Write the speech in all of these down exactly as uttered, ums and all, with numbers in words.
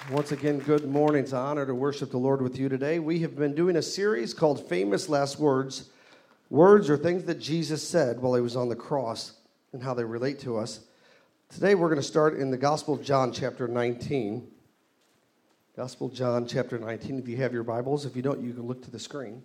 Once again, good morning. It's an honor to worship the Lord with you today. We have been doing a series called Famous Last Words. Words are things that Jesus said while he was on the cross and how they relate to us. Today we're going to start in the Gospel of John, chapter nineteen. Gospel of John, chapter nineteen. If you have your Bibles, if you don't, you can look to the screen.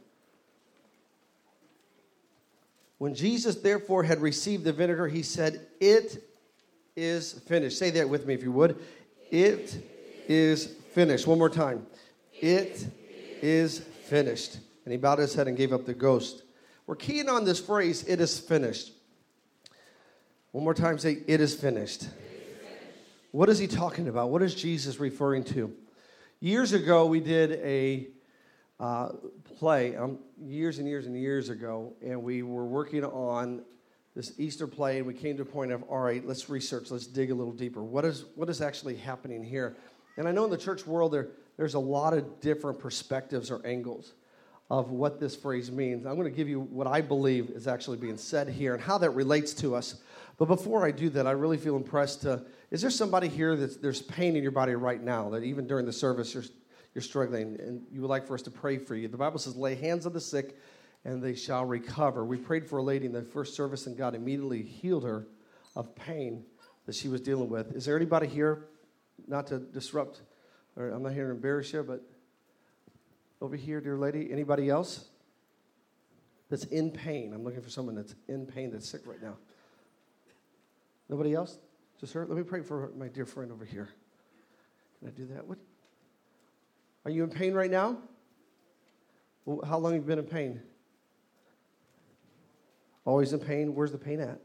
When Jesus, therefore, had received the vinegar, he said, "It is finished." Say that with me if you would. It is finished. One more time. It is finished. And he bowed his head and gave up the ghost. We're keying on this phrase, "it is finished." One more time, say, "It is finished." What is he talking about? What is Jesus referring to? Years ago, we did a uh, play, um, years and years and years ago, and we were working on this Easter play, and we came to a point of, all right, let's research, let's dig a little deeper. What is what is actually happening here? And I know in the church world, there there's a lot of different perspectives or angles of what this phrase means. I'm going to give you what I believe is actually being said here and how that relates to us. But before I do that, I really feel impressed to, is there somebody here that there's pain in your body right now, that even during the service you're, you're struggling, and you would like for us to pray for you? The Bible says, lay hands on the sick, and they shall recover. We prayed for a lady in the first service, and God immediately healed her of pain that she was dealing with. Is there anybody here, not to disrupt, or I'm not here to embarrass you, but over here, dear lady, anybody else that's in pain? I'm looking for someone that's in pain, that's sick right now. Nobody else? Just her? Let me pray for my dear friend over here. Can I do that? What? Are you in pain right now? Well, how long have you been in pain? Always in pain? Where's the pain at?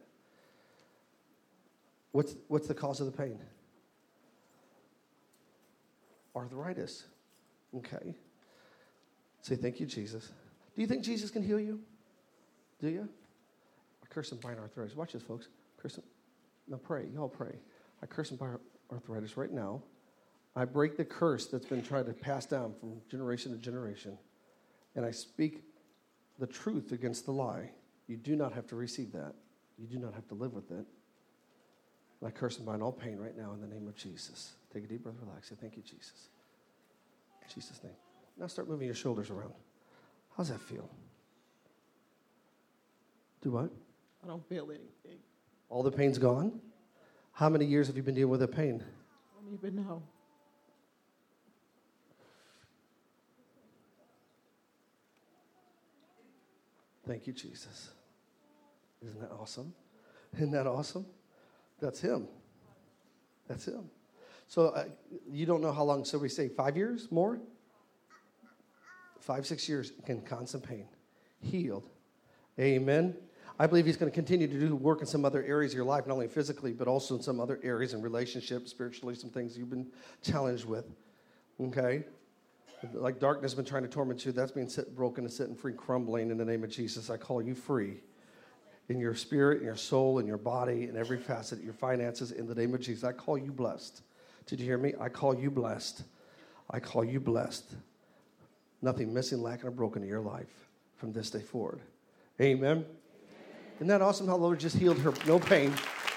What's what's the cause of the pain? Arthritis. Okay. Say, thank you, Jesus. Do you think Jesus can heal you? Do you? I curse and bind arthritis. Watch this, folks. Curse and, now pray. Y'all pray. I curse and bind arthritis right now. I break the curse that's been tried to pass down from generation to generation. And I speak the truth against the lie. You do not have to receive that. You do not have to live with it. And I curse and bind all pain right now in the name of Jesus. Take a deep breath, relax. Say, thank you, Jesus. In Jesus' name. Now start moving your shoulders around. How's that feel? Do what? I don't feel anything. All the pain's gone? How many years have you been dealing with the pain? I don't even know. Thank you, Jesus. Isn't that awesome? Isn't that awesome? That's him. That's him. So uh, you don't know how long, so we say five years more? Five, six years in constant pain. Healed. Amen. I believe he's going to continue to do work in some other areas of your life, not only physically, but also in some other areas in relationships, spiritually, some things you've been challenged with. Okay? Like darkness has been trying to torment you, that's being set, broken and set free, crumbling in the name of Jesus. I call you free in your spirit, in your soul, in your body, in every facet, your finances, in the name of Jesus. I call you blessed. Did you hear me? I call you blessed. I call you blessed. Nothing missing, lacking, or broken in your life from this day forward. Amen. Amen. Isn't that awesome how the Lord just healed her? No pain.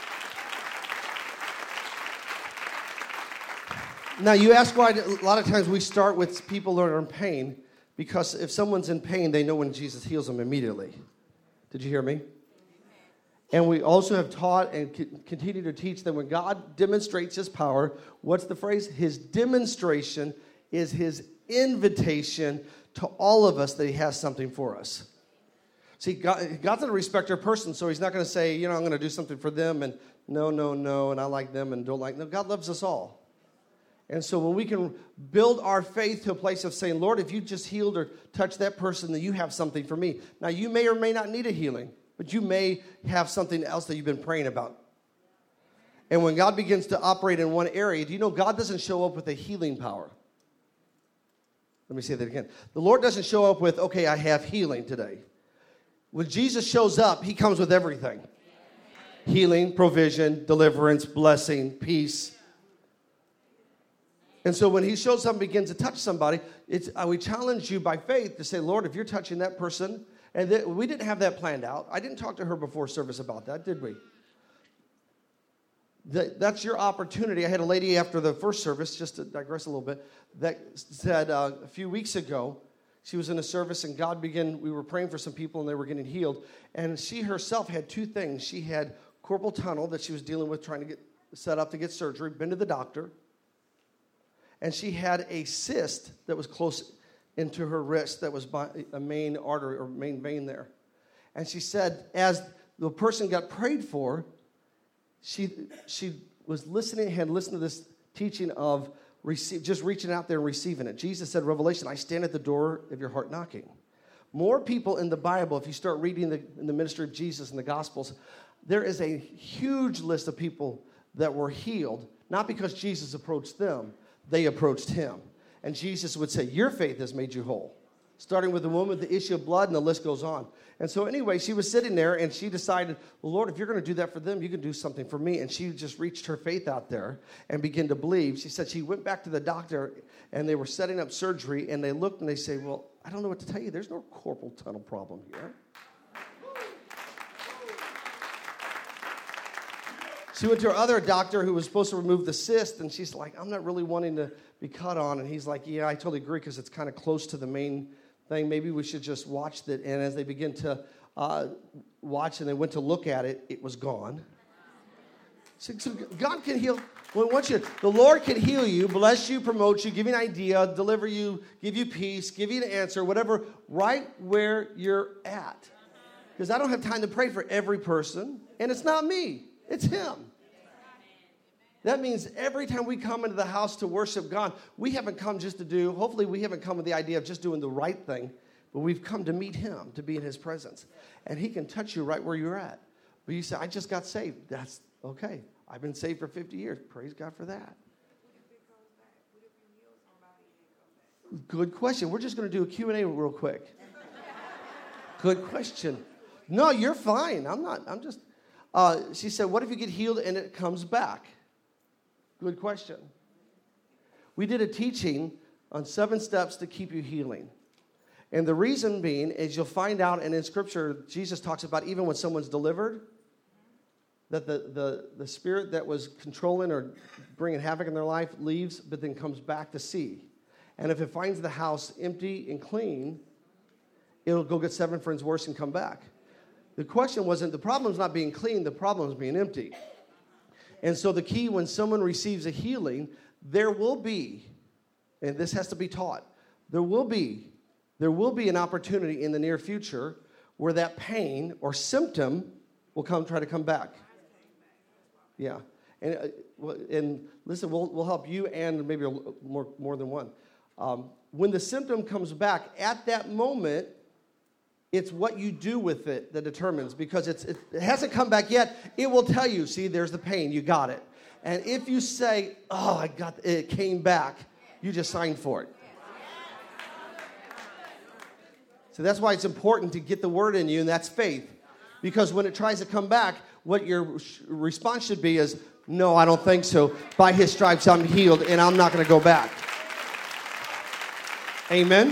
Now, you ask why a lot of times we start with people that are in pain, because if someone's in pain, they know when Jesus heals them immediately. Did you hear me? And we also have taught and continue to teach that when God demonstrates his power, what's the phrase? His demonstration is his invitation to all of us that he has something for us. See, God, God's not a respecter of person, so he's not going to say, you know, I'm going to do something for them, and no, no, no, and I like them and don't like them. God loves us all. And so when we can build our faith to a place of saying, Lord, if you just healed or touched that person, then you have something for me. Now, you may or may not need a healing, but you may have something else that you've been praying about. And when God begins to operate in one area, do you know God doesn't show up with a healing power? Let me say that again. The Lord doesn't show up with, okay, I have healing today. When Jesus shows up, he comes with everything. Healing, provision, deliverance, blessing, peace. And so when he shows up and begins to touch somebody, it's, uh, we challenge you by faith to say, Lord, if you're touching that person, and th- we didn't have that planned out. I didn't talk to her before service about that, did we? that, that's your opportunity. I had a lady after the first service, just to digress a little bit, that said uh, a few weeks ago, she was in a service and God began, we were praying for some people and they were getting healed. And she herself had two things. She had carpal tunnel that she was dealing with, trying to get set up to get surgery, been to the doctor. And she had a cyst that was close into her wrist that was by a main artery or main vein there. And she said, as the person got prayed for, she she was listening, had listened to this teaching of receive, just reaching out there and receiving it. Jesus said, Revelation, I stand at the door of your heart knocking. More people in the Bible, if you start reading the, in the ministry of Jesus in the Gospels, there is a huge list of people that were healed, not because Jesus approached them, they approached him. And Jesus would say, your faith has made you whole. Starting with the woman with the issue of blood, and the list goes on. And so anyway, she was sitting there, and she decided, well, Lord, if you're going to do that for them, you can do something for me. And she just reached her faith out there and began to believe. She said she went back to the doctor, and they were setting up surgery, and they looked, and they say, well, I don't know what to tell you. There's no carpal tunnel problem here. She went to her other doctor who was supposed to remove the cyst, and she's like, I'm not really wanting to be cut on. And he's like, yeah, I totally agree because it's kind of close to the main thing. Maybe we should just watch that. And as they begin to uh, watch and they went to look at it, it was gone. So, so God can heal. Well, once you, the Lord can heal you, bless you, promote you, give you an idea, deliver you, give you peace, give you an answer, whatever, right where you're at. Because I don't have time to pray for every person, and it's not me. It's him. That means every time we come into the house to worship God, we haven't come just to do, hopefully we haven't come with the idea of just doing the right thing, but we've come to meet him, to be in his presence. And he can touch you right where you're at. But you say, I just got saved. That's okay. I've been saved for fifty years. Praise God for that. Good question. We're just going to do a Q and A real quick. Good question. No, you're fine. I'm not. I'm just... Uh, she said, what if you get healed and it comes back? Good question. We did a teaching on seven steps to keep you healing. And the reason being is you'll find out, and in Scripture, Jesus talks about even when someone's delivered, that the, the, the spirit that was controlling or bringing havoc in their life leaves, but then comes back to see. And if it finds the house empty and clean, it'll go get seven friends worse and come back. The question wasn't, the problem's not being clean, the problem's being empty. And so the key when someone receives a healing, there will be, and this has to be taught, there will be, there will be an opportunity in the near future where that pain or symptom will come try to come back. Yeah. And uh, and listen, we'll we'll help you and maybe more more than one. Um, when the symptom comes back, at that moment, it's what you do with it that determines, because it's, it, it hasn't come back yet. It will tell you, see, there's the pain. You got it. And if you say, oh, I got it, it came back, you just signed for it. So that's why it's important to get the word in you, and that's faith. Because when it tries to come back, what your response should be is, no, I don't think so. By his stripes, I'm healed, and I'm not going to go back. Amen?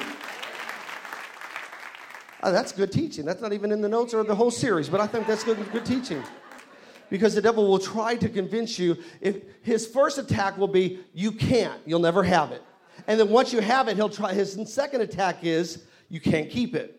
Oh, that's good teaching. That's not even in the notes or the whole series, but I think that's good, good teaching. Because the devil will try to convince you. If his first attack will be, you can't. You'll never have it. And then once you have it, he'll try. His second attack is, you can't keep it.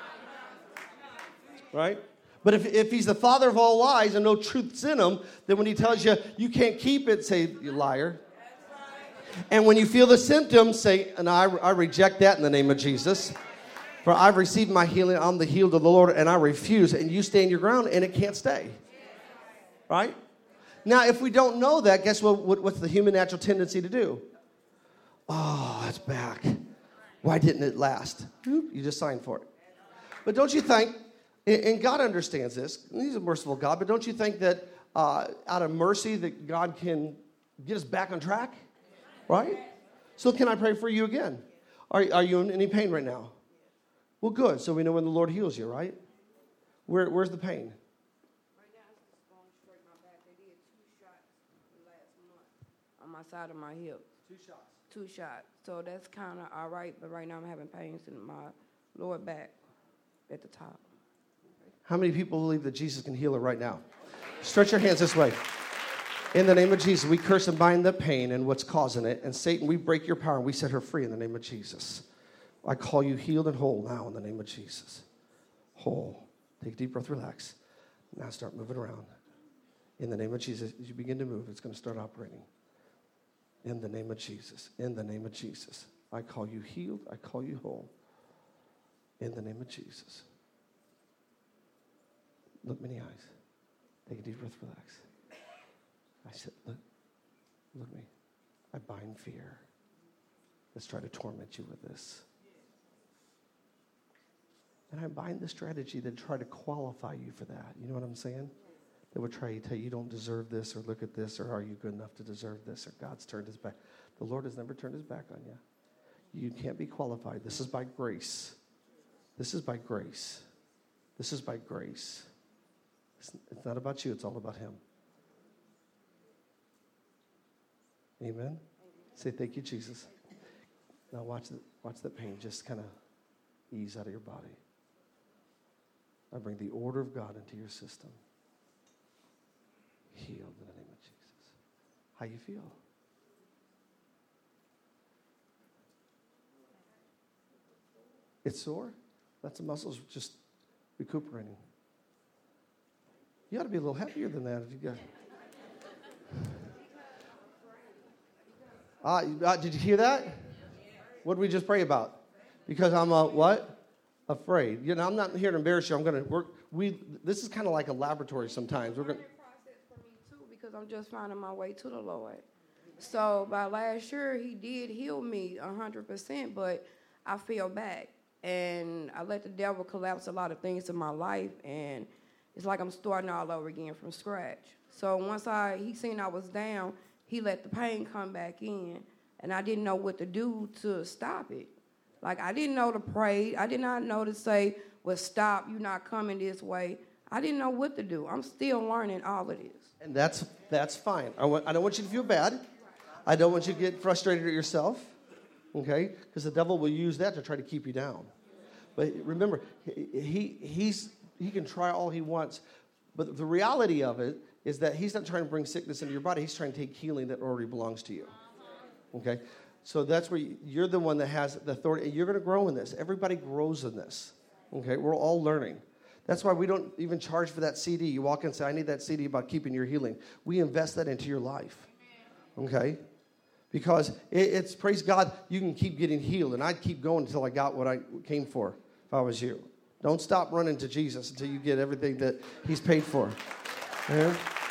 Right? But if, if he's the father of all lies and no truth's in him, then when he tells you, you can't keep it, say, you liar. And when you feel the symptoms, say, and I, I reject that in the name of Jesus. For I've received my healing, I'm the healed of the Lord, and I refuse. And you stand your ground, and it can't stay. Right? Now, if we don't know that, guess what? What's the human natural tendency to do? Oh, it's back. Why didn't it last? You just signed for it. But don't you think, and God understands this, and he's a merciful God, but don't you think that uh, out of mercy that God can get us back on track? Right? So can I pray for you again? Are, are you in any pain right now? Well, good. So we know when the Lord heals you, right? Where, where's the pain? Right now, it's just going straight my back. They did two shots last month on my side of my hip. Two shots. Two shots. So that's kind of all right, but right now I'm having pains in my lower back at the top. How many people believe that Jesus can heal her right now? Stretch your hands this way. In the name of Jesus, we curse and bind the pain and what's causing it. And Satan, we break your power and we set her free in the name of Jesus. I call you healed and whole now in the name of Jesus. Whole. Take a deep breath, relax. Now start moving around. In the name of Jesus, as you begin to move, it's going to start operating. In the name of Jesus. In the name of Jesus. I call you healed. I call you whole. In the name of Jesus. Look me in the eyes. Take a deep breath, relax. I said, look, look at me. I bind fear. Let's try to torment you with this. And I bind the strategy that try to qualify you for that. You know what I'm saying? That would try to tell you, you don't deserve this, or look at this, or are you good enough to deserve this, or God's turned his back. The Lord has never turned his back on you. You can't be qualified. This is by grace. This is by grace. This is by grace. It's, it's not about you. It's all about him. Amen? Say, thank you, Jesus. Now watch the, watch the pain just kind of ease out of your body. I bring the order of God into your system. Healed in the name of Jesus. How you feel? It's sore? That's the muscles just recuperating. You ought to be a little happier than that if you got. Uh, uh, did you hear that? What did we just pray about? Because I'm a what? Afraid. You know, I'm not here to embarrass you. I'm going to work. We. This is kind of like a laboratory sometimes. We're going. Process for me too, because I'm just finding my way to the Lord. So by last year, He did heal me a hundred percent, but I fell back, and I let the devil collapse a lot of things in my life, and it's like I'm starting all over again from scratch. So once I he seen I was down, He let the pain come back in, and I didn't know what to do to stop it. Like, I didn't know to pray. I did not know to say, well, stop, you're not coming this way. I didn't know what to do. I'm still learning all of this. And that's that's fine. I, want, I don't want you to feel bad. I don't want you to get frustrated at yourself, okay? Because the devil will use that to try to keep you down. But remember, he he's he can try all he wants. But the reality of it is that he's not trying to bring sickness into your body. He's trying to take healing that already belongs to you, okay? So that's where you're the one that has the authority. You're going to grow in this. Everybody grows in this. Okay, we're all learning. That's why we don't even charge for that C D. You walk in and say, I need that C D about keeping your healing. We invest that into your life. Okay? Because it, it's, praise God, you can keep getting healed. And I'd keep going until I got what I came for, if I was you. Don't stop running to Jesus until you get everything that he's paid for. Okay?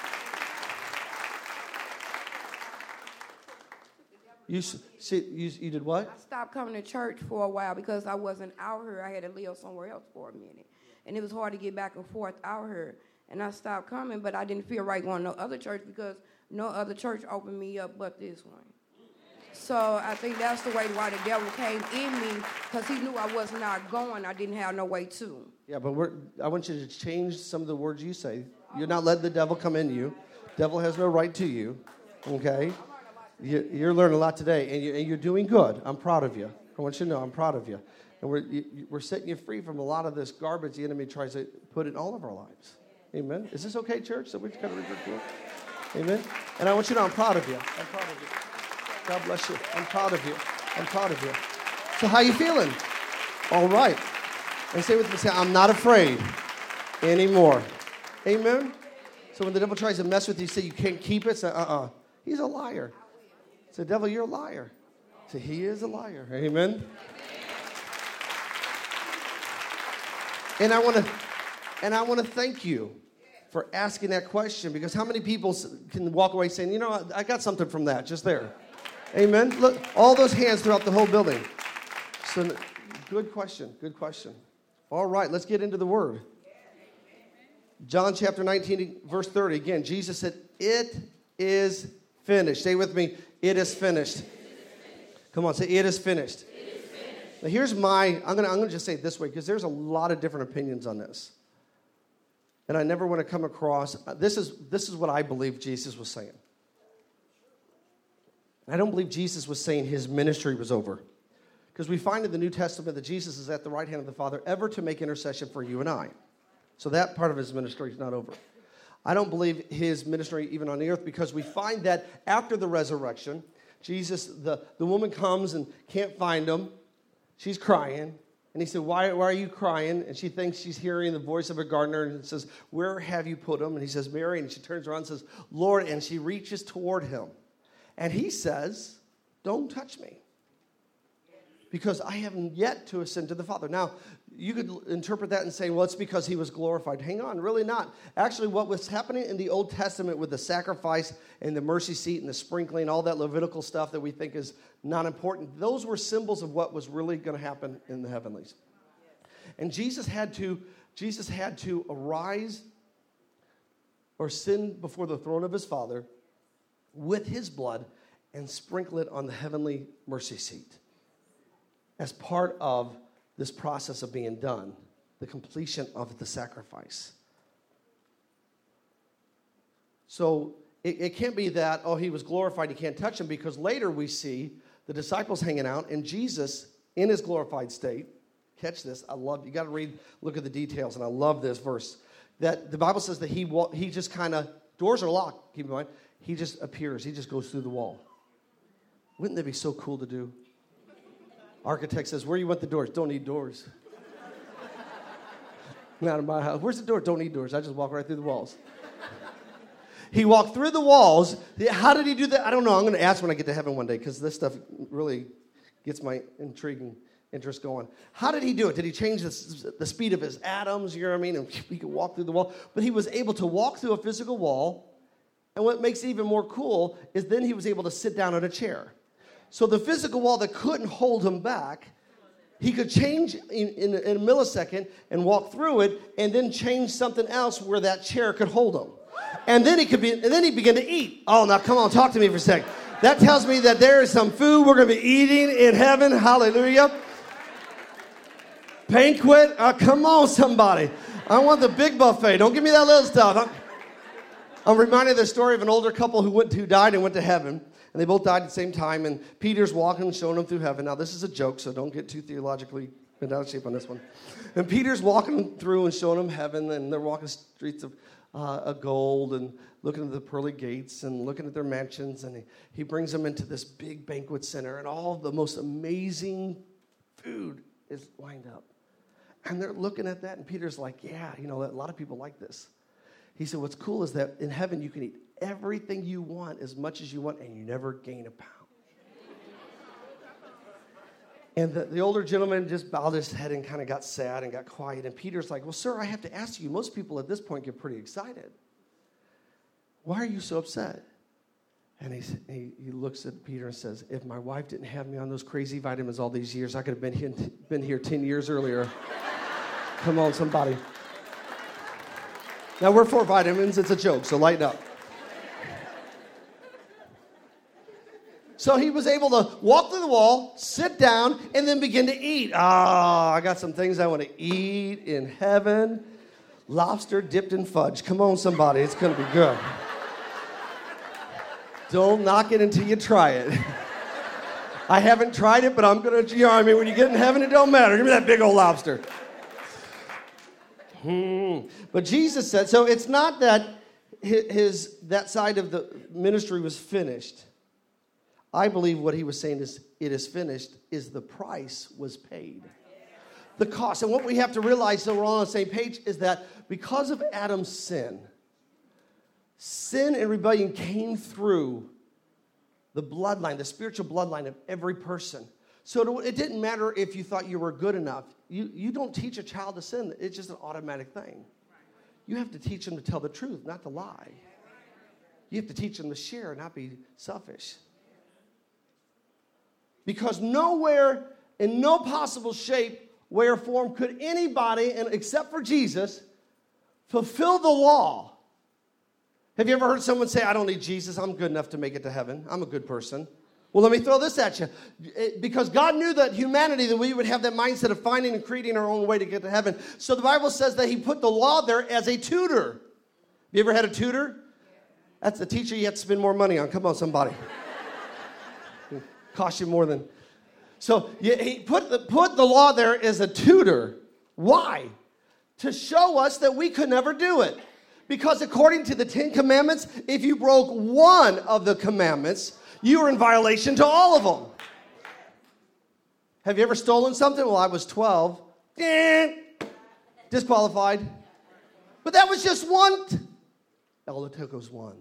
You see, you, you did what? I stopped coming to church for a while because I wasn't out here. I had to live somewhere else for a minute. And it was hard to get back and forth out here. And I stopped coming, but I didn't feel right going to no other church because no other church opened me up but this one. So I think that's the way why the devil came in me, because he knew I was not going. I didn't have no way to. Yeah, but we're, I want you to change some of the words you say. You're not letting the devil come into you. Devil has no right to you, okay? You're learning a lot today, and you're, and you're doing good. I'm proud of you. I want you to know I'm proud of you. And we're, you, we're setting you free from a lot of this garbage the enemy tries to put in all of our lives. Amen? Is this okay, church? So we kind of refer to it? Amen? And I want you to know I'm proud of you. I'm proud of you. God bless you. I'm proud of you. I'm proud of you. So how you feeling? All right. And say with me, say, I'm not afraid anymore. Amen? So when the devil tries to mess with you, say you can't keep it, say, uh-uh. He's a liar. Say, devil, you're a liar. Say, he is a liar. Amen? And I want to and I want to thank you for asking that question, because how many people can walk away saying, you know, I got something from that just there. Amen? Look, all those hands throughout the whole building. So, good question. Good question. All right, let's get into the word. John chapter nineteen, verse thirty. Again, Jesus said, it is finished. Say with me, it is finished. Come on, say, it is finished. It is finished. Now, here's my, I'm going to I'm gonna just say it this way, because there's a lot of different opinions on this. And I never want to come across, this is, this is what I believe Jesus was saying. I don't believe Jesus was saying his ministry was over. Because we find in the New Testament that Jesus is at the right hand of the Father ever to make intercession for you and I. So that part of his ministry is not over. I don't believe his ministry even on the earth, because we find that after the resurrection, Jesus, the, the woman comes and can't find him. She's crying. And he said, why, why are you crying? And she thinks she's hearing the voice of a gardener and says, where have you put him? And he says, Mary. And she turns around and says, Lord. And she reaches toward him. And he says, don't touch me, because I haven't yet to ascend to the Father. Now, you could interpret that and say, well, it's because he was glorified. Hang on, really not. Actually, what was happening in the Old Testament with the sacrifice and the mercy seat and the sprinkling, all that Levitical stuff that we think is not important, those were symbols of what was really going to happen in the heavenlies. And Jesus had to, Jesus had to arise or sin before the throne of his Father with his blood and sprinkle it on the heavenly mercy seat as part of this process of being done, the completion of the sacrifice. So it, it can't be that, oh, he was glorified, you can't touch him, because later we see the disciples hanging out and Jesus in his glorified state. Catch this. I love, you got to read, look at the details, and I love this verse. That the Bible says that he he just kind of, doors are locked, keep in mind, he just appears, he just goes through the wall. Wouldn't that be so cool to do? Architect says, where do you want the doors? Don't need doors. Not in my house. Where's the door? Don't need doors. I just walk right through the walls. He walked through the walls. How did he do that? I don't know. I'm going to ask when I get to heaven one day, because this stuff really gets my intriguing interest going. How did he do it? Did he change the, the speed of his atoms? You know what I mean? And he could walk through the wall. But he was able to walk through a physical wall. And what makes it even more cool is then he was able to sit down in a chair. So the physical wall that couldn't hold him back, he could change in, in, in a millisecond and walk through it, and then change something else where that chair could hold him. And then he could be, and then he began to eat. Oh, now come on, talk to me for a second. That tells me that there is some food we're going to be eating in heaven. Hallelujah. Banquet. Uh, come on, somebody. I want the big buffet. Don't give me that little stuff. I'm, I'm reminded of the story of an older couple who went who died and went to heaven. And they both died at the same time, and Peter's walking and showing them through heaven. Now, this is a joke, so don't get too theologically bent out of shape on this one. And Peter's walking through and showing them heaven, and they're walking streets of uh, of gold and looking at the pearly gates and looking at their mansions, and he, he brings them into this big banquet center, and all the most amazing food is lined up. And they're looking at that, and Peter's like, yeah, you know, a lot of people like this. He said, what's cool is that in heaven you can eat everything you want as much as you want, and you never gain a pound. And the, the older gentleman just bowed his head and kind of got sad and got quiet. And Peter's like, well, sir, I have to ask you, most people at this point get pretty excited. Why are you so upset? And he, he, he looks at Peter and says, if my wife didn't have me on those crazy vitamins all these years, I could have been here, been here ten years earlier. Come on, somebody. Now, we're for vitamins. It's a joke, so lighten up. So he was able to walk through the wall, sit down, and then begin to eat. Ah, oh, I got some things I want to eat in heaven. Lobster dipped in fudge. Come on, somebody. It's going to be good. Don't knock it until you try it. I haven't tried it, but I'm going to, you know what I mean? When you get in heaven, it don't matter. Give me that big old lobster. Hmm. But Jesus said, so it's not that his that side of the ministry was finished. I believe what he was saying is, it is finished, is the price was paid. The cost. And what we have to realize, so we're all on the same page, is that because of Adam's sin, sin and rebellion came through the bloodline, the spiritual bloodline of every person. So it didn't matter if you thought you were good enough. You, you don't teach a child to sin. It's just an automatic thing. You have to teach them to tell the truth, not to lie. You have to teach them to share, not be selfish. Because nowhere, in no possible shape, way, or form could anybody, and except for Jesus, fulfill the law. Have you ever heard someone say, I don't need Jesus, I'm good enough to make it to heaven. I'm a good person. Well, let me throw this at you. It, because God knew that humanity, that we would have that mindset of finding and creating our own way to get to heaven. So the Bible says that he put the law there as a tutor. You ever had a tutor? That's a teacher you have to spend more money on. Come on, somebody. Cost you more than. So he put the, put the law there as a tutor. Why? To show us that we could never do it. Because according to the Ten Commandments, if you broke one of the commandments, you were in violation to all of them. Have you ever stolen something? Well, I was twelve. Eh, disqualified. But that was just one. All it took was one.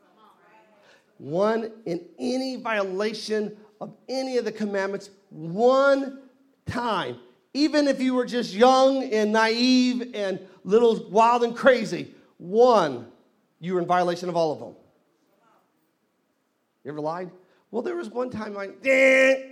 One in any violation of any of the commandments, one time. Even if you were just young and naive and little wild and crazy, one, you were in violation of all of them. You ever lied? Well, there was one time I, eh.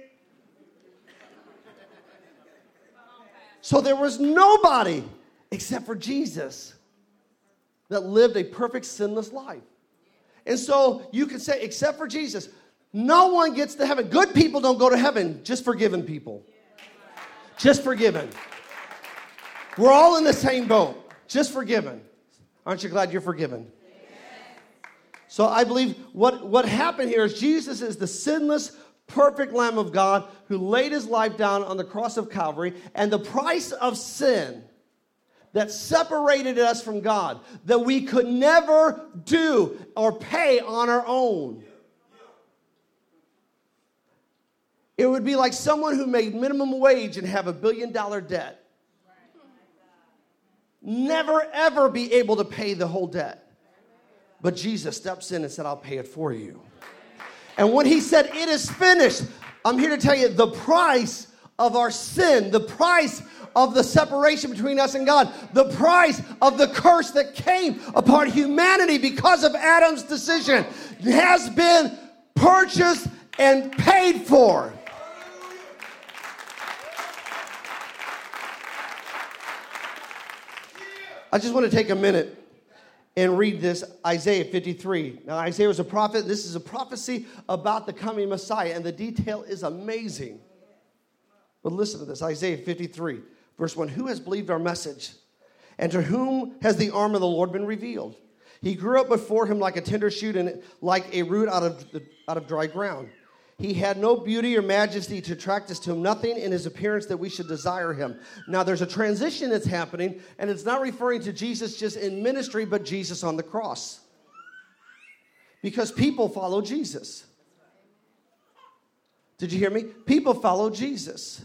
So there was nobody except for Jesus that lived a perfect sinless life. And so you can say, except for Jesus, no one gets to heaven. Good people don't go to heaven, just forgiven people. Just forgiven. We're all in the same boat. Just forgiven. Aren't you glad you're forgiven? So I believe what, what happened here is Jesus is the sinless, perfect Lamb of God who laid his life down on the cross of Calvary, and the price of sin that separated us from God, that we could never do or pay on our own. It would be like someone who made minimum wage and have a billion dollar debt. Never, ever be able to pay the whole debt. But Jesus steps in and said, I'll pay it for you. And when he said, it is finished, I'm here to tell you the price of our sin, the price of the separation between us and God, the price of the curse that came upon humanity because of Adam's decision has been purchased and paid for. I just want to take a minute and read this, Isaiah fifty-three. Now, Isaiah was a prophet. This is a prophecy about the coming Messiah, and the detail is amazing. But listen to this, Isaiah fifty-three, verse one. Who has believed our message? And to whom has the arm of the Lord been revealed? He grew up before him like a tender shoot and like a root out of, the, out of dry ground. He had no beauty or majesty to attract us to him, nothing in his appearance that we should desire him. Now, there's a transition that's happening, and it's not referring to Jesus just in ministry, but Jesus on the cross. Because people follow Jesus. Did you hear me? People follow Jesus.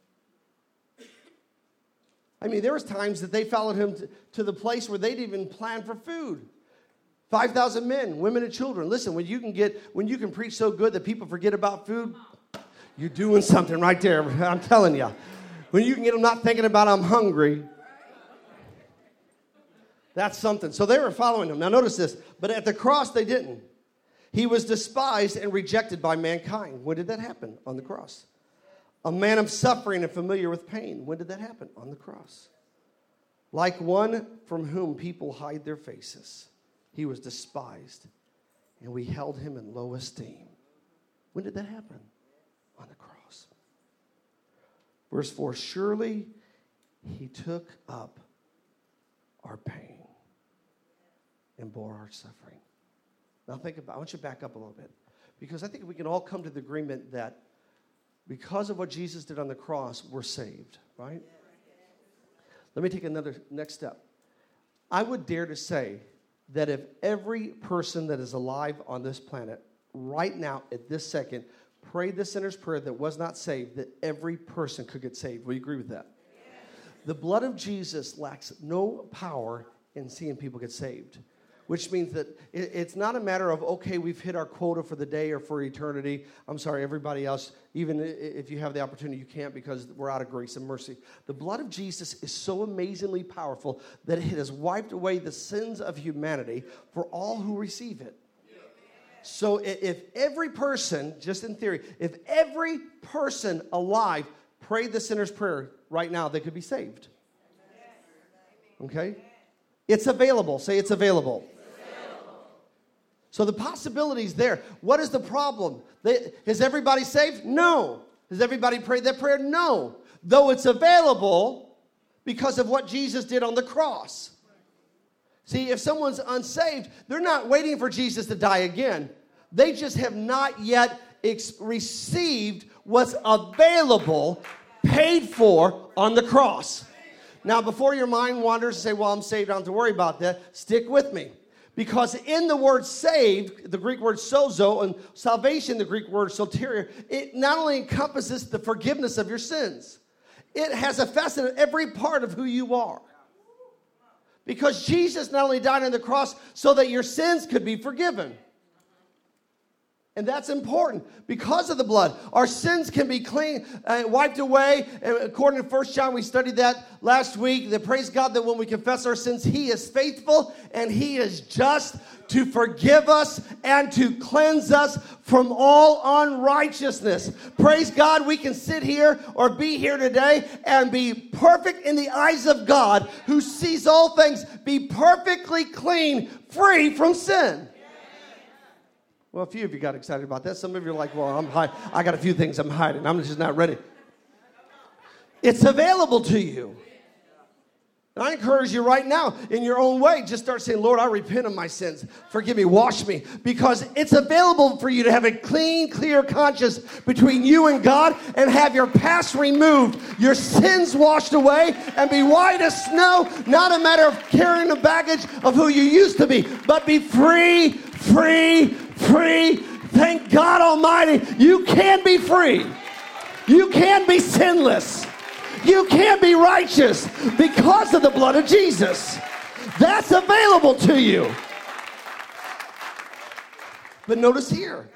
I mean, there was times that they followed him to, to the place where they didn't even plan for food. five thousand men, women and children. Listen, when you can get, when you can preach so good that people forget about food, you're doing something right there. I'm telling you. When you can get them not thinking about I'm hungry, that's something. So they were following him. Now notice this. But at the cross, they didn't. He was despised and rejected by mankind. When did that happen? On the cross. A man of suffering and familiar with pain. When did that happen? On the cross. Like one from whom people hide their faces. He was despised, and we held him in low esteem. When did that happen? On the cross. Verse four, surely he took up our pain and bore our suffering. Now think about, I want you to back up a little bit, because I think we can all come to the agreement that because of what Jesus did on the cross, we're saved, right? Let me take another next step. I would dare to say that if every person that is alive on this planet right now at this second prayed the sinner's prayer that was not saved, that every person could get saved. Will you agree with that? Yes. The blood of Jesus lacks no power in seeing people get saved, which means that it, it's not a matter of, okay, we've hit our quota for the day or for eternity. I'm sorry, everybody else, even if you have the opportunity, you can't because we're out of grace and mercy. The blood of Jesus is so amazingly powerful that it has wiped away the sins of humanity for all who receive it. So if every person, just in theory, if every person alive prayed the sinner's prayer right now, they could be saved. Okay? It's available. Say it's available. So the possibility is there. What is the problem? They, is everybody saved? No. Has everybody prayed that prayer? No. Though it's available because of what Jesus did on the cross. See, if someone's unsaved, they're not waiting for Jesus to die again. They just have not yet ex- received what's available, paid for on the cross. Now, before your mind wanders and say, well, I'm saved, I don't have to worry about that, stick with me. Because in the word saved, the Greek word sozo, and salvation, the Greek word soteria, it not only encompasses the forgiveness of your sins, it has a facet of every part of who you are. Because Jesus not only died on the cross so that your sins could be forgiven. And that's important. Because of the blood, our sins can be clean, uh, wiped away. And according to First John, we studied that last week. That praise God that when we confess our sins, He is faithful and He is just to forgive us and to cleanse us from all unrighteousness. Praise God, we can sit here or be here today and be perfect in the eyes of God, who sees all things, be perfectly clean, free from sin. Well, a few of you got excited about that. Some of you are like, well, I'm hide- I got a few things I'm hiding. I'm just not ready. It's available to you. And I encourage you right now, in your own way, just start saying, Lord, I repent of my sins. Forgive me, wash me. Because it's available for you to have a clean, clear conscience between you and God and have your past removed, your sins washed away, and be white as snow. Not a matter of carrying the baggage of who you used to be, but be free, free, free. Thank God Almighty, you can be free. You can be sinless. You can be righteous because of the blood of Jesus. That's available to you. But notice here,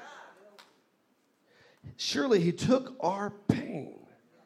surely He took our pain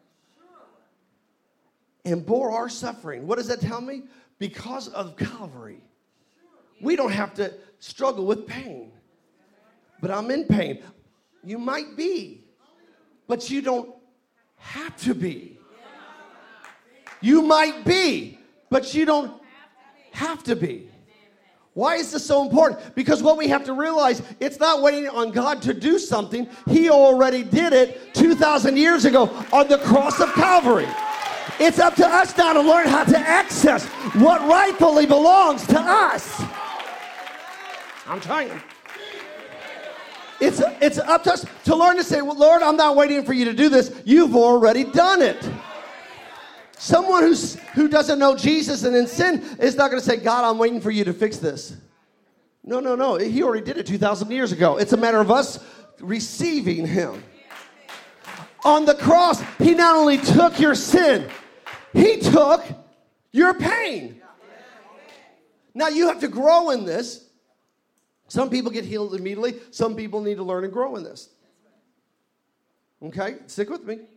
and bore our suffering. What does that tell me? Because of Calvary, we don't have to struggle with pain. But I'm in pain. You might be, but you don't have to be. You might be, but you don't have to be. Why is this so important? Because what we have to realize, it's not waiting on God to do something. He already did it two thousand years ago on the cross of Calvary. It's up to us now to learn how to access what rightfully belongs to us. I'm trying. It's, it's up to us to learn to say, well, Lord, I'm not waiting for you to do this. You've already done it. Someone who's, who doesn't know Jesus and in sin is not going to say, God, I'm waiting for you to fix this. No, no, no. He already did it two thousand years ago. It's a matter of us receiving Him. On the cross, He not only took your sin, He took your pain. Now, you have to grow in this. Some people get healed immediately. Some people need to learn and grow in this. Okay? Stick with me.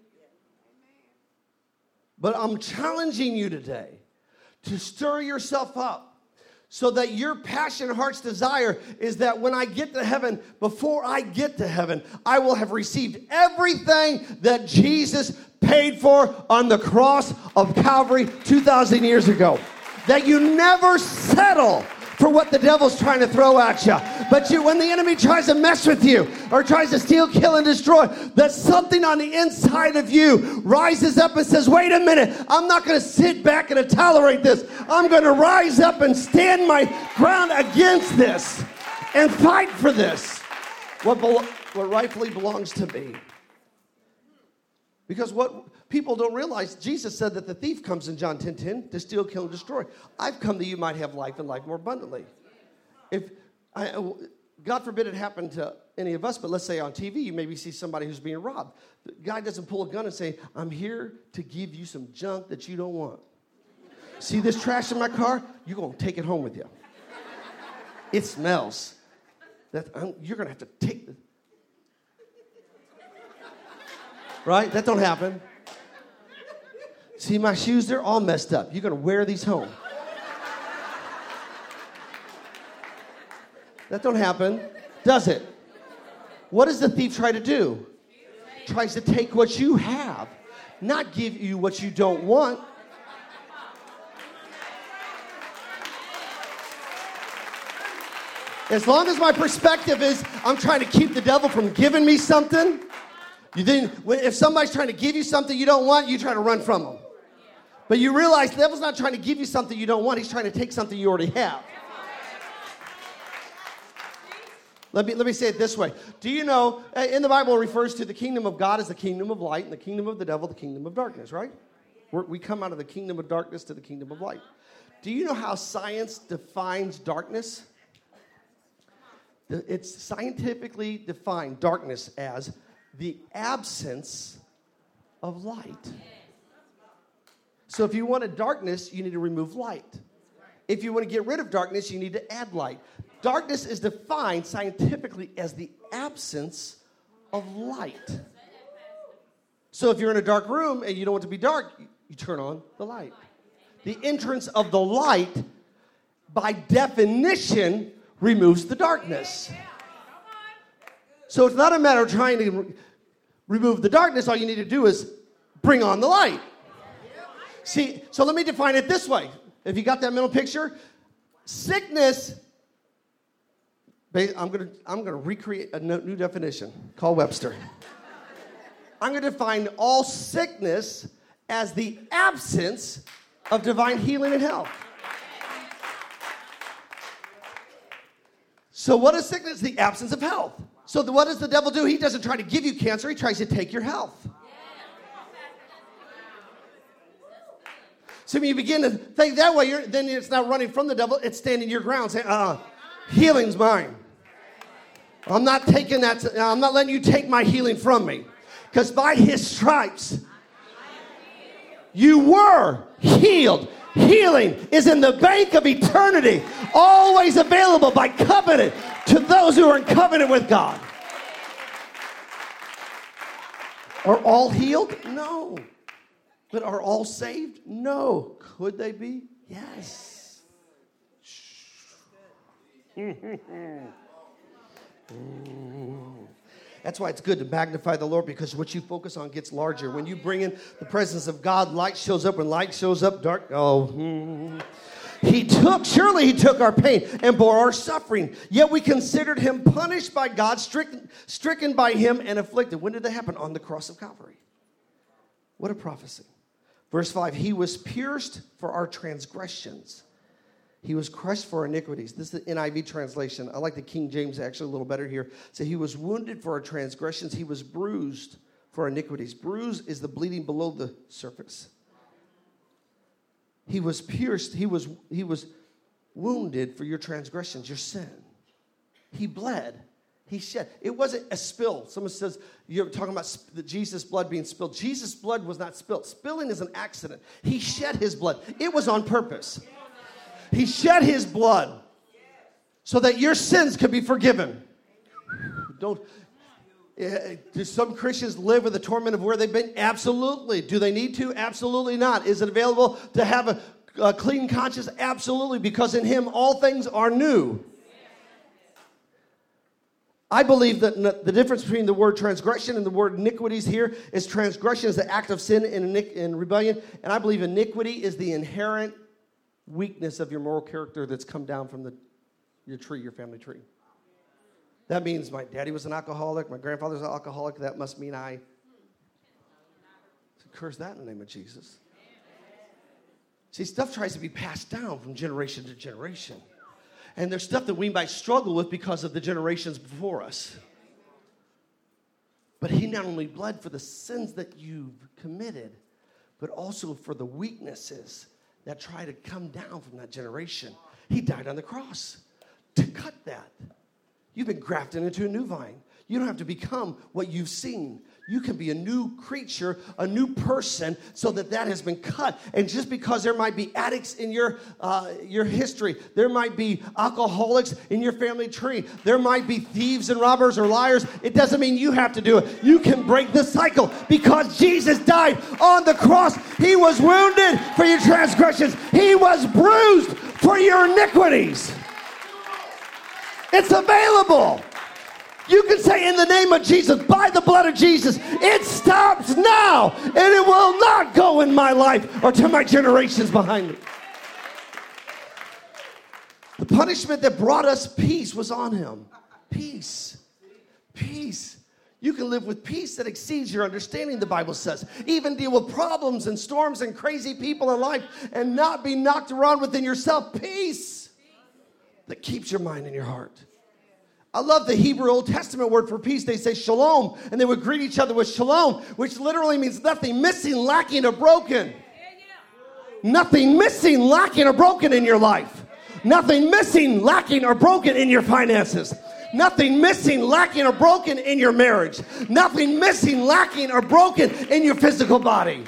But I'm challenging you today to stir yourself up so that your passion, heart's desire is that when I get to heaven, before I get to heaven, I will have received everything that Jesus paid for on the cross of Calvary two thousand years ago. That you never settle for what the devil's trying to throw at you. But you, when the enemy tries to mess with you or tries to steal, kill, and destroy, that something on the inside of you rises up and says, wait a minute, I'm not going to sit back and tolerate this. I'm going to rise up and stand my ground against this and fight for this, what, belo- what rightfully belongs to me. Because what people don't realize, Jesus said that the thief comes in John ten ten to steal, kill, and destroy. I've come that you might have life and life more abundantly. If I, God forbid it happened to any of us, but let's say on T V, you maybe see somebody who's being robbed. The guy doesn't pull a gun and say, I'm here to give you some junk that you don't want. See this trash in my car? You're going to take it home with you. It smells. That I'm, you're going to have to take the... Right? That don't happen. See my shoes? They're all messed up. You're going to wear these home. That don't happen, does it? What does the thief try to do? Tries to take what you have, not give you what you don't want. As long as my perspective is I'm trying to keep the devil from giving me something, you then, if somebody's trying to give you something you don't want, you try to run from them. But you realize the devil's not trying to give you something you don't want. He's trying to take something you already have. Let me, let me say it this way. Do you know, in the Bible it refers to the kingdom of God as the kingdom of light and the kingdom of the devil, the kingdom of darkness, right? We're, we come out of the kingdom of darkness to the kingdom of light. Do you know how science defines darkness? It's scientifically defined darkness as the absence of light. So if you wanted darkness, you need to remove light. If you want to get rid of darkness, you need to add light. Darkness is defined scientifically as the absence of light. So if you're in a dark room and you don't want it to be dark, you turn on the light. The entrance of the light, by definition, removes the darkness. So it's not a matter of trying to re- remove the darkness. All you need to do is bring on the light. See, so let me define it this way. If you got that mental picture, sickness, I'm going to I'm going to recreate a new definition. Call Webster. I'm going to define all sickness as the absence of divine healing and health. So what is sickness? The absence of health. So the, what does the devil do? He doesn't try to give you cancer. He tries to take your health. So when you begin to think that way, you're, then it's not running from the devil. It's standing your ground saying, uh, healing's mine. I'm not taking that. To, I'm not letting you take my healing from me. Because by his stripes, you were healed. Healing is in the bank of eternity, always available by covenant to those who are in covenant with God. Are all healed? No. But are all saved? No. Could they be? Yes. That's why it's good to magnify the Lord, because what you focus on gets larger. When you bring in the presence of God, light shows up. When light shows up, dark, oh. Hmm. He took, surely he took our pain and bore our suffering. Yet we considered him punished by God, stricken, stricken by him and afflicted. When did that happen? On the cross of Calvary. What a prophecy. Verse five, he was pierced for our transgressions. He was crushed for our iniquities. This is the N I V translation. I like the King James actually a little better here. So he was wounded for our transgressions. He was bruised for our iniquities. Bruise is the bleeding below the surface. He was pierced. He was, he was wounded for your transgressions, your sin. He bled. He shed. It wasn't a spill. Someone says, you're talking about the Jesus' blood being spilled. Jesus' blood was not spilled. Spilling is an accident. He shed his blood. It was on purpose. He shed his blood so that your sins could be forgiven. Don't. Uh, do some Christians live with the torment of where they've been? Absolutely. Do they need to? Absolutely not. Is it available to have a, a clean conscience? Absolutely, because in him all things are new. I believe that the difference between the word transgression and the word iniquities here is transgression is the act of sin and, and rebellion, and I believe iniquity is the inherent weakness of your moral character that's come down from the, your tree, your family tree. That means my daddy was an alcoholic, my grandfather's an alcoholic. That must mean I curse that in the name of Jesus. See, stuff tries to be passed down from generation to generation. And there's stuff that we might struggle with because of the generations before us. But he not only bled for the sins that you've committed, but also for the weaknesses that try to come down from that generation. He died on the cross to cut that. You've been grafted into a new vine. You don't have to become what you've seen. You can be a new creature, a new person, so that that has been cut. And just because there might be addicts in your uh, your history, there might be alcoholics in your family tree, there might be thieves and robbers or liars, it doesn't mean you have to do it. You can break the cycle because Jesus died on the cross. He was wounded for your transgressions. He was bruised for your iniquities. It's available. You can say in the name of Jesus, by the blood of Jesus, it stops now, and it will not go in my life or to my generations behind me. The punishment that brought us peace was on him. Peace. Peace. You can live with peace that exceeds your understanding, the Bible says. Even deal with problems and storms and crazy people in life and not be knocked around within yourself. Peace that keeps your mind and your heart. I love the Hebrew Old Testament word for peace. They say shalom, and they would greet each other with shalom, which literally means nothing missing, lacking, or broken. Nothing missing, lacking, or broken in your life. Nothing missing, lacking, or broken in your finances. Nothing missing, lacking, or broken in your marriage. Nothing missing, lacking, or broken in your physical body.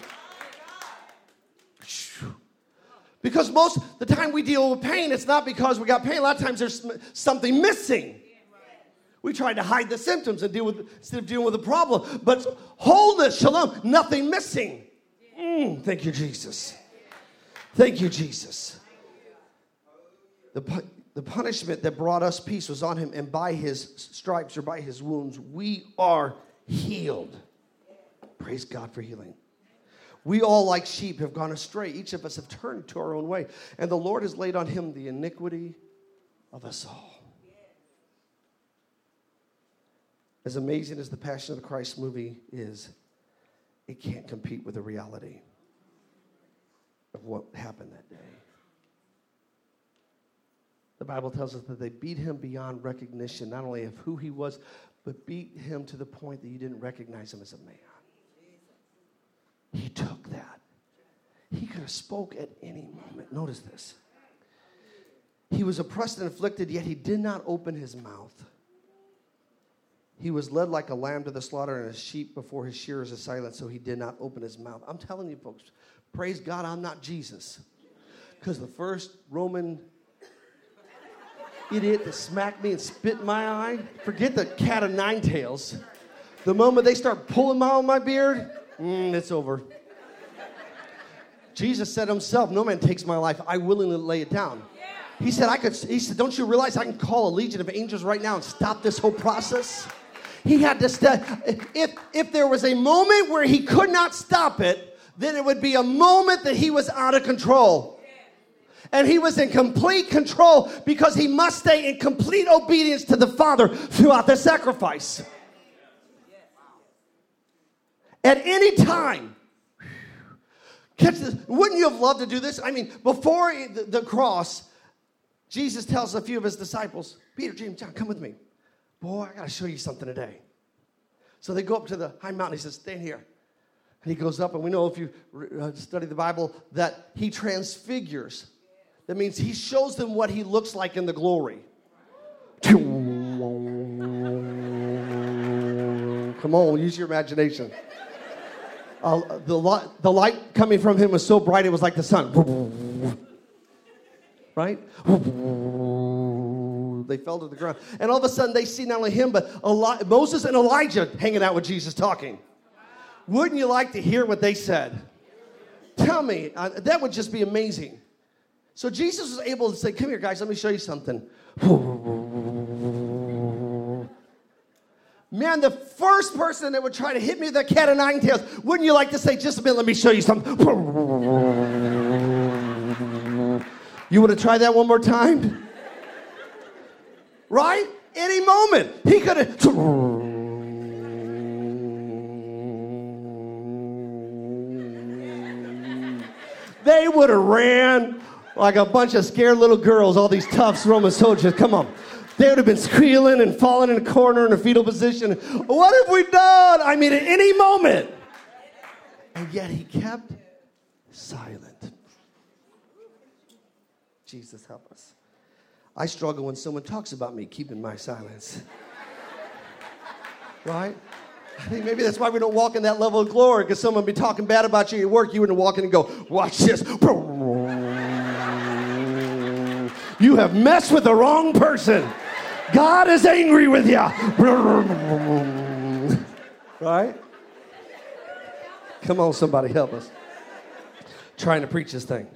Because most of the time we deal with pain, it's not because we got pain. A lot of times there's something missing. We try to hide the symptoms and deal with instead of dealing with the problem. But wholeness, shalom, nothing missing. Mm, thank you, Jesus. Thank you, Jesus. The, the punishment that brought us peace was on him, and by his stripes or by his wounds, we are healed. Praise God for healing. We all, like sheep, have gone astray. Each of us have turned to our own way. And the Lord has laid on him the iniquity of us all. As amazing as the Passion of the Christ movie is, it can't compete with the reality of what happened that day. The Bible tells us that they beat him beyond recognition, not only of who he was, but beat him to the point that you didn't recognize him as a man. He took that. He could have spoke at any moment. Notice this. He was oppressed and afflicted, yet he did not open his mouth. He was led like a lamb to the slaughter, and a sheep before his shearers is silent, so he did not open his mouth. I'm telling you, folks, praise God, I'm not Jesus. Because the first Roman idiot that smacked me and spit in my eye, forget the cat of nine tails. The moment they start pulling out my beard, mm, it's over. Jesus said himself, no man takes my life, I willingly lay it down. He said, I could, he said, don't you realize I can call a legion of angels right now and stop this whole process? He had to stop. If, if there was a moment where he could not stop it, then it would be a moment that he was out of control. And he was in complete control because he must stay in complete obedience to the Father throughout the sacrifice. At any time. Catch this. Wouldn't you have loved to do this? I mean, before the, the cross, Jesus tells a few of his disciples, Peter, James, John, come with me. Boy, I got to show you something today. So they go up to the high mountain. He says, stand here. And he goes up, and we know if you study the Bible that he transfigures. That means he shows them what he looks like in the glory. Come on, use your imagination. Uh, the, light, the light coming from him was so bright it was like the sun. Right? They fell to the ground. And all of a sudden they see not only him, but Eli- Moses and Elijah hanging out with Jesus talking. Wouldn't you like to hear what they said? Tell me. Uh, that would just be amazing. So Jesus was able to say, come here, guys, let me show you something. Man, the first person that would try to hit me with that cat of nine tails, wouldn't you like to say, just a minute, let me show you something? You want to try that one more time? Right? Any moment. He could have. They would have ran like a bunch of scared little girls, all these tough Roman soldiers. Come on. They would have been squealing and falling in a corner in a fetal position. What have we done? I mean, at any moment. And yet he kept silent. Jesus, help us. I struggle when someone talks about me keeping my silence. Right? I think maybe that's why we don't walk in that level of glory, because someone would be talking bad about you at work. You wouldn't walk in and go, watch this. You have messed with the wrong person. God is angry with you. Right? Come on, somebody help us. Trying to preach this thing.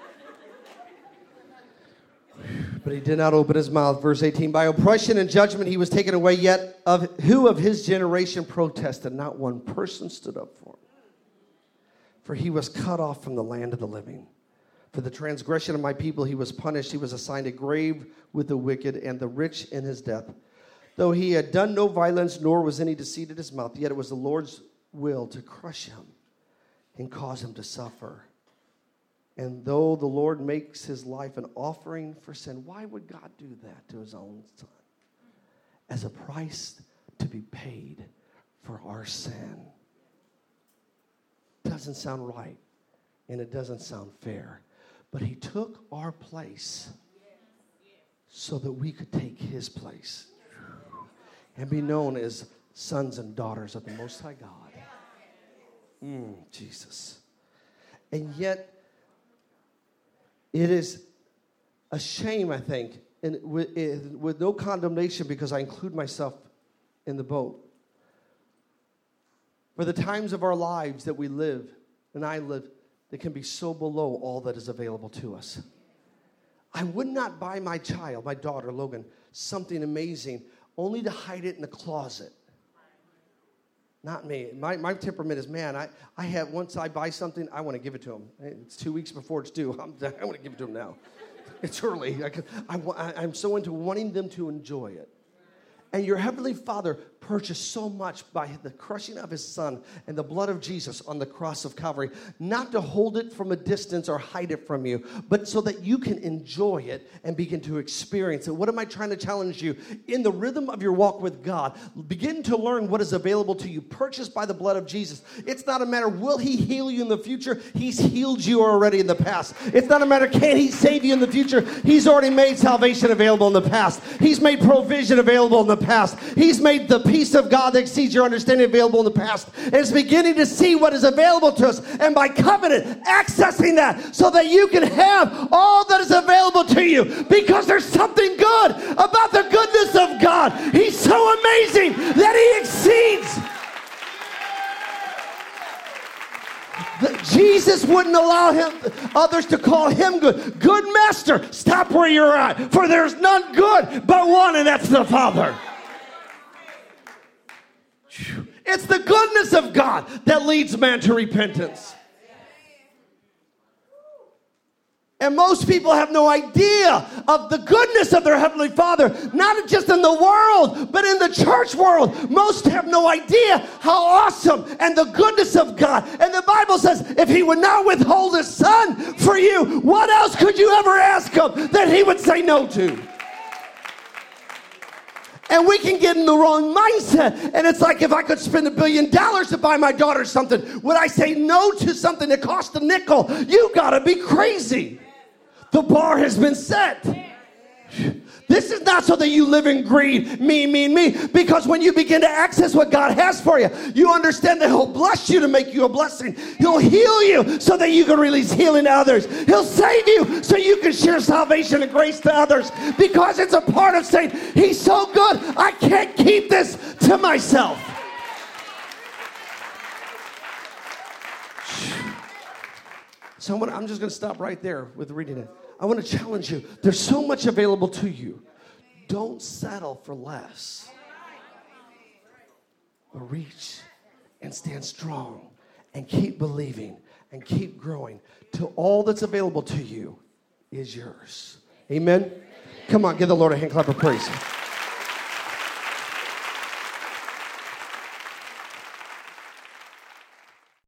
But he did not open his mouth. Verse eighteen, by oppression and judgment he was taken away, yet of who of his generation protested? Not one person stood up for him. For he was cut off from the land of the living. For the transgression of my people he was punished. He was assigned a grave with the wicked and the rich in his death. Though he had done no violence, nor was any deceit in his mouth, yet it was the Lord's will to crush him and cause him to suffer. And though the Lord makes his life an offering for sin, why would God do that to his own son? As a price to be paid for our sin. Doesn't sound right. and it doesn't sound fair. But he took our place so that we could take his place and be known as sons and daughters of the Most High God. Mm, Jesus. And yet, it is a shame, I think, and with, with no condemnation, because I include myself in the boat, for the times of our lives that we live, and I live, that can be so below all that is available to us. I would not buy my child, my daughter, Logan, something amazing, only to hide it in the closet. Not me. My, my temperament is, man, I, I have, once I buy something, I want to give it to him. It's two weeks before it's due. I'm, I want to give it to him now. It's early. I, I, I'm so into wanting them to enjoy it. And your Heavenly Father purchased so much by the crushing of his Son and the blood of Jesus on the cross of Calvary, not to hold it from a distance or hide it from you, but so that you can enjoy it and begin to experience it. What am I trying to challenge you? In the rhythm of your walk with God, begin to learn what is available to you, purchased by the blood of Jesus. It's not a matter, will he heal you in the future? He's healed you already in the past. It's not a matter, can he save you in the future? He's already made salvation available in the past. He's made provision available in the past. He's made the peace of God that exceeds your understanding available in the past. And it's beginning to see what is available to us. And by covenant, accessing that so that you can have all that is available to you. Because there's something good about the goodness of God. He's so amazing that he exceeds. The, Jesus wouldn't allow him, others to call him good. Good master, stop where you're at. For there's none good but one, and that's the Father. It's the goodness of God that leads man to repentance. And most people have no idea of the goodness of their Heavenly Father, not just in the world, but in the church world. Most have no idea how awesome and the goodness of God. And the Bible says, if he would not withhold his Son for you, what else could you ever ask him that he would say no to? And we can get in the wrong mindset. And it's like, if I could spend a billion dollars to buy my daughter something, would I say no to something that cost a nickel? You gotta be crazy. The bar has been set. This is not so that you live in greed, me, me, me. Because when you begin to access what God has for you, you understand that he'll bless you to make you a blessing. He'll heal you so that you can release healing to others. He'll save you so you can share salvation and grace to others. Because it's a part of saying, he's so good, I can't keep this to myself. So I'm just going to stop right there with reading it. I want to challenge you. There's so much available to you. Don't settle for less. But reach and stand strong and keep believing and keep growing till all that's available to you is yours. Amen? Come on, give the Lord a hand clap of praise.